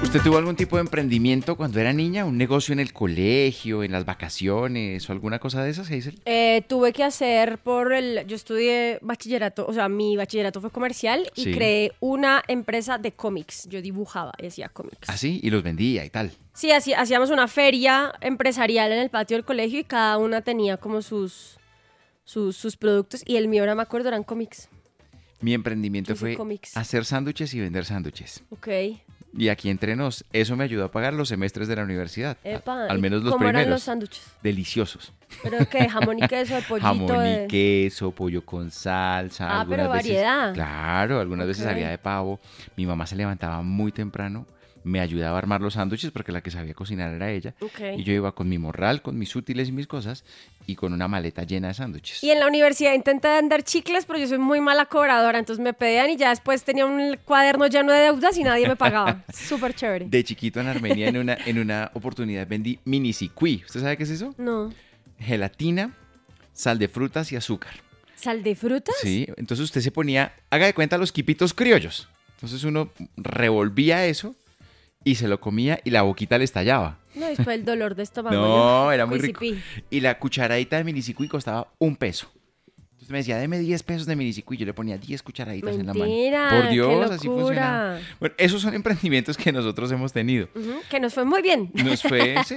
¿Usted tuvo algún tipo de emprendimiento cuando era niña? ¿Un negocio en el colegio, en las vacaciones o alguna cosa de esas, Hazel? Tuve que hacer yo estudié bachillerato, o sea, mi bachillerato fue comercial y Sí. creé una empresa de cómics. Yo dibujaba y hacía cómics. ¿Ah, sí? Y los vendía y tal. Sí, hacíamos una feria empresarial en el patio del colegio y cada una tenía como sus productos y el mío, ahora me acuerdo, eran cómics. Mi emprendimiento Hice fue cómics. hacer sándwiches y vender sándwiches. Ok. Y aquí entre nos, eso me ayudó a pagar los semestres de la universidad. Epa, Al ¿y menos los cómo eran primeros. los sándwiches? Deliciosos. ¿Pero qué? ¿Jamón y queso, de pollito? Jamón y queso, pollo con salsa. Ah, algunas pero veces, variedad. claro, algunas veces Ok. había de pavo. Mi mamá se levantaba muy temprano, me ayudaba a armar los sándwiches porque la que sabía cocinar era ella. Ok. Y yo iba con mi morral, con mis útiles y mis cosas y con una maleta llena de sándwiches. Y en la universidad intenté vender chicles, pero yo soy muy mala cobradora, entonces me pedían y ya después tenía un cuaderno lleno de deudas y nadie me pagaba. Súper chévere. De chiquito en Armenia, en una oportunidad vendí mini sicuí. ¿Usted sabe qué es eso? No. Gelatina, sal de frutas y azúcar. ¿Sal de frutas? Sí, entonces usted se ponía, haga de cuenta los quipitos criollos. Entonces uno revolvía eso y se lo comía y la boquita le estallaba. No, después el dolor de estómago. No, yo, era muy rico. cuisipí. Y la cucharadita de minisicuí costaba $1. Entonces me decía, deme 10 pesos de minisicuí. Yo le ponía 10 cucharaditas en la mano. Mentira, Por Dios, qué así locura. funcionaba. Bueno, esos son emprendimientos que nosotros hemos tenido. Ujú, que nos fue muy bien. Nos fue, sí.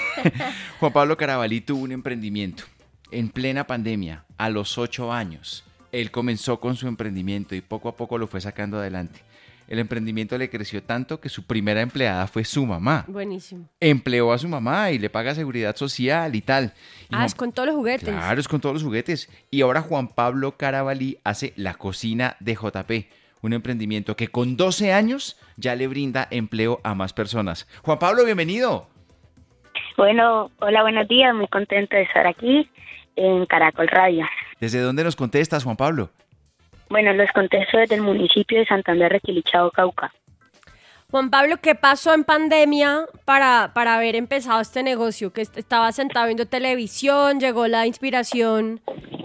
Juan Pablo Carabalí tuvo un emprendimiento en plena pandemia, a los 8 años. Él comenzó con su emprendimiento y poco a poco lo fue sacando adelante. El emprendimiento le creció tanto que su primera empleada fue su mamá. Buenísimo. Empleó a su mamá y le paga seguridad social y tal. Y Ah, es con todos los juguetes. Claro, es con todos los juguetes. Y ahora Juan Pablo Carabalí hace la cocina de JP, un emprendimiento que con 12 años ya le brinda empleo a más personas. Juan Pablo, bienvenido. Bueno, hola, buenos días. Muy contento de estar aquí en Caracol Radio. ¿Desde dónde nos contestas, Juan Pablo? Bueno, los contesto desde el municipio de Santander, Requilichao, Cauca. Juan Pablo, ¿qué pasó en pandemia para haber empezado este negocio? Que estaba sentado viendo televisión, llegó la inspiración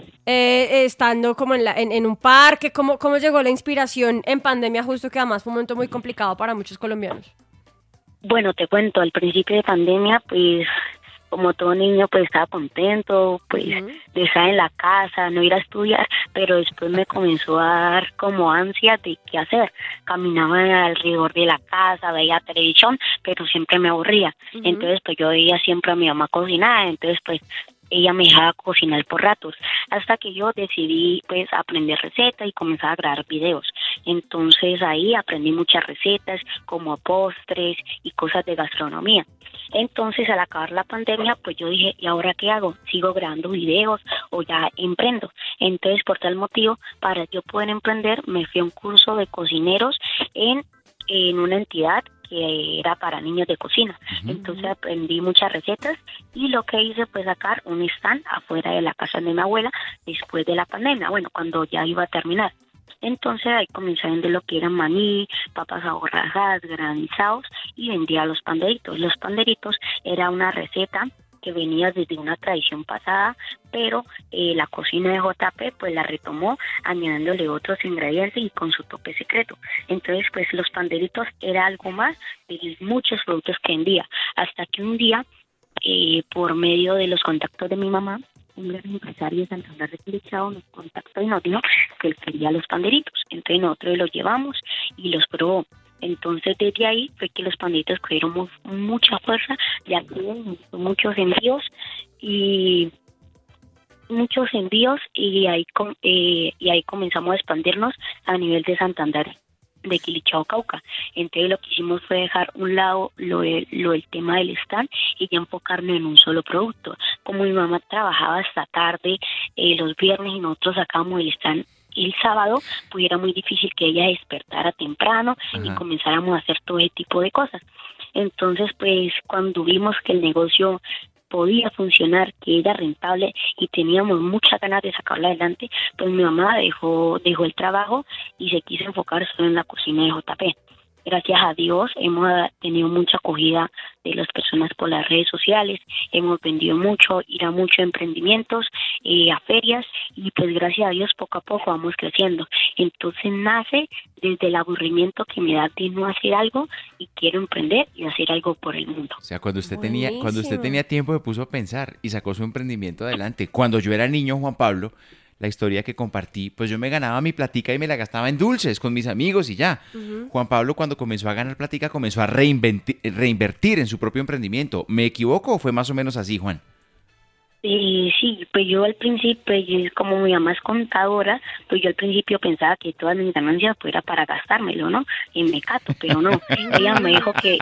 estando como en un parque. ¿Cómo llegó la inspiración en pandemia justo que además fue un momento muy complicado para muchos colombianos? Bueno, te cuento, al principio de pandemia, pues, como todo niño, pues estaba contento, pues, de estar en la casa, no ir a estudiar, pero después me comenzó a dar como ansia de qué hacer. Caminaba alrededor de la casa, veía televisión, pero siempre me aburría. Entonces, pues, yo veía siempre a mi mamá cocinar, entonces, pues, ella me dejaba cocinar por ratos, hasta que yo decidí, pues, aprender recetas y comenzar a grabar videos. Entonces, ahí aprendí muchas recetas, como postres y cosas de gastronomía. Entonces, al acabar la pandemia, pues yo dije, ¿y ahora qué hago? ¿Sigo grabando videos o ya emprendo? Entonces, por tal motivo, para yo poder emprender, me fui a un curso de cocineros en una entidad que era para niños de cocina. Entonces aprendí muchas recetas y lo que hice fue sacar un stand afuera de la casa de mi abuela después de la pandemia, bueno, cuando ya iba a terminar. Entonces ahí comencé a vender lo que eran maní, papas aborrajadas, granizados y vendía los panderitos. Los panderitos era una receta que venía desde una tradición pasada, pero la cocina de JP pues la retomó añadiéndole otros ingredientes y con su toque secreto. Entonces pues los panderitos era algo más de muchos productos que vendía, hasta que un día por medio de los contactos de mi mamá, un gran empresario de Santander de Quilichao nos contactó y nos dijo que él quería los panderitos. Entonces nosotros los llevamos y los probó. Entonces desde ahí fue que los panderitos cogieron mucha fuerza, ya tuvieron muchos envíos y ahí comenzamos a expandirnos a nivel de Santander, de Quilichao, Cauca. Entonces lo que hicimos fue dejar un lado el tema del stand y ya enfocarnos en un solo producto. Como mi mamá trabajaba hasta tarde los viernes y nosotros sacábamos el stand el sábado, pues era muy difícil que ella despertara temprano y comenzáramos a hacer todo ese tipo de cosas. Entonces, pues cuando vimos que el negocio podía funcionar, que era rentable y teníamos muchas ganas de sacarlo adelante, pues mi mamá dejó el trabajo y se quiso enfocar solo en la cocina de JP. Gracias a Dios hemos tenido mucha acogida de las personas por las redes sociales, hemos vendido mucho, ir a muchos emprendimientos, a ferias, y pues gracias a Dios poco a poco vamos creciendo. Entonces nace desde el aburrimiento que me da de no hacer algo y quiero emprender y hacer algo por el mundo. O sea, cuando usted tenía Buenísimo. tiempo, se puso a pensar y sacó su emprendimiento adelante. Cuando yo era niño, Juan Pablo, la historia que compartí, pues yo me ganaba mi platica y me la gastaba en dulces con mis amigos y ya. Ujú. Juan Pablo, cuando comenzó a ganar platica, comenzó a reinvertir en su propio emprendimiento. ¿Me equivoco o fue más o menos así, Juan? Sí, pues yo al principio, como mi mamá es contadora, pues yo al principio pensaba que todas mis ganancias pues era para gastármelo, ¿no? En mecato, pero no. Ella me dijo que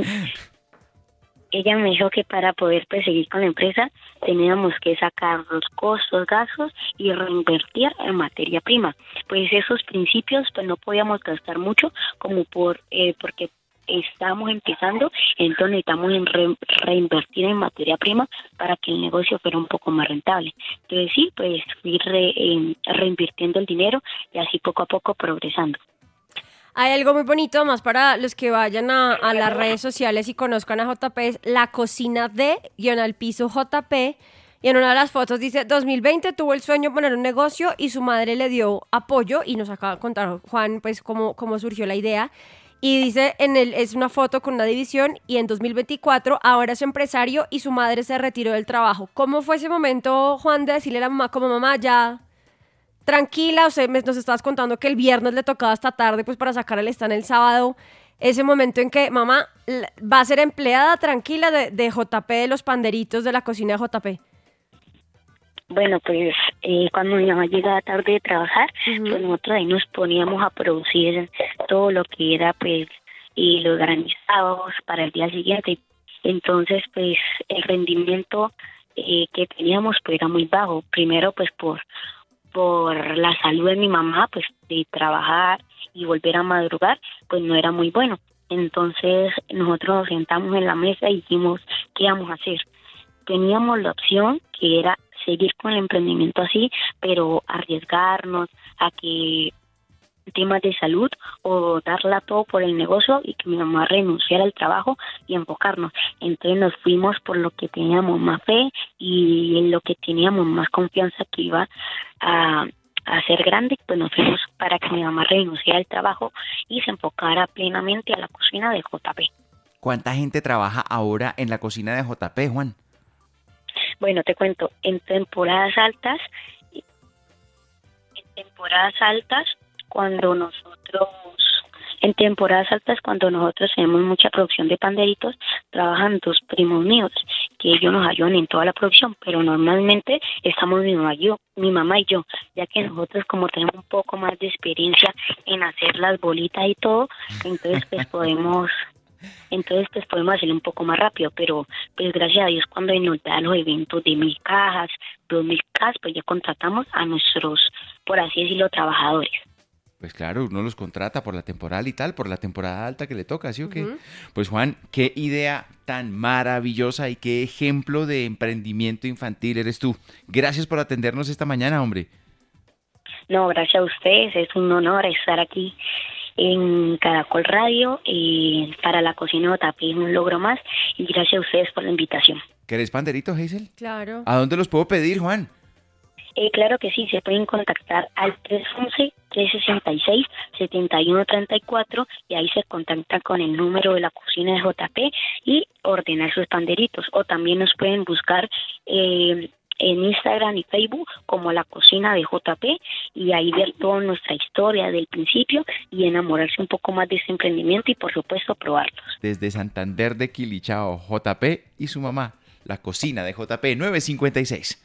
ella me dijo que para poder pues, seguir con la empresa teníamos que sacar los costos, gastos y reinvertir en materia prima. Pues esos principios pues no podíamos gastar mucho como porque estamos empezando, entonces necesitamos reinvertir en materia prima para que el negocio fuera un poco más rentable. Entonces sí, pues ir reinvirtiendo el dinero y así poco a poco progresando. Hay algo muy bonito más para los que vayan a las redes sociales y conozcan a JP, es la cocina de guión al piso JP. Y en una de las fotos dice, 2020 tuvo el sueño de poner un negocio y su madre le dio apoyo, y nos acaba de contar Juan pues cómo surgió la idea. Y dice, es una foto con una división, y en 2024 ahora es empresario y su madre se retiró del trabajo. ¿Cómo fue ese momento, Juan, de decirle a la mamá como mamá ya... tranquila? O sea, nos estabas contando que el viernes le tocaba hasta tarde pues para sacar el stand el sábado. Ese momento en que mamá va a ser empleada tranquila de JP, de los panderitos de la cocina de JP. Bueno, pues cuando mi mamá llegaba tarde de trabajar, pues Ujú. nosotros ahí nos poníamos a producir todo lo que era pues y los granizados para el día siguiente. Entonces, pues el rendimiento que teníamos pues era muy bajo. Primero pues por la salud de mi mamá, pues de trabajar y volver a madrugar, pues no era muy bueno. Entonces nosotros nos sentamos en la mesa y dijimos, ¿qué vamos a hacer? Teníamos la opción que era seguir con el emprendimiento así, pero arriesgarnos a que temas de salud o darla todo por el negocio y que mi mamá renunciara al trabajo y enfocarnos. Entonces nos fuimos por lo que teníamos más fe y en lo que teníamos más confianza que iba a ser grande, pues nos fuimos para que mi mamá renunciara al trabajo y se enfocara plenamente a la cocina de JP. ¿Cuánta gente trabaja ahora en la cocina de JP, Juan? Bueno, te cuento, en temporadas altas, cuando nosotros, en temporadas altas, cuando nosotros tenemos mucha producción de panderitos, trabajan dos primos míos, que ellos nos ayudan en toda la producción, pero normalmente estamos mi mamá y yo, ya que nosotros como tenemos un poco más de experiencia en hacer las bolitas y todo, entonces pues podemos hacerlo un poco más rápido, pero pues gracias a Dios cuando nos dan los eventos de 1.000 cajas, 2.000 cajas, pues ya contratamos a nuestros, por así decirlo, trabajadores. Pues claro, uno los contrata por la temporal y tal, por la temporada alta que le toca, ¿sí o qué? Ujú. Pues Juan, qué idea tan maravillosa y qué ejemplo de emprendimiento infantil eres tú. Gracias por atendernos esta mañana, hombre. No, gracias a ustedes, es un honor estar aquí en Caracol Radio para la cocina de Otapí, es un logro más, y gracias a ustedes por la invitación. ¿Querés panderito, Hazel? Claro. ¿A dónde los puedo pedir, Juan? Claro que sí, se pueden contactar al 311-366-7134 y ahí se contactan con el número de la cocina de JP y ordenar sus panderitos. O también nos pueden buscar en Instagram y Facebook como la cocina de JP y ahí ver toda nuestra historia del principio y enamorarse un poco más de este emprendimiento y por supuesto probarlos. Desde Santander de Quilichao, JP y su mamá, la cocina de JP 956.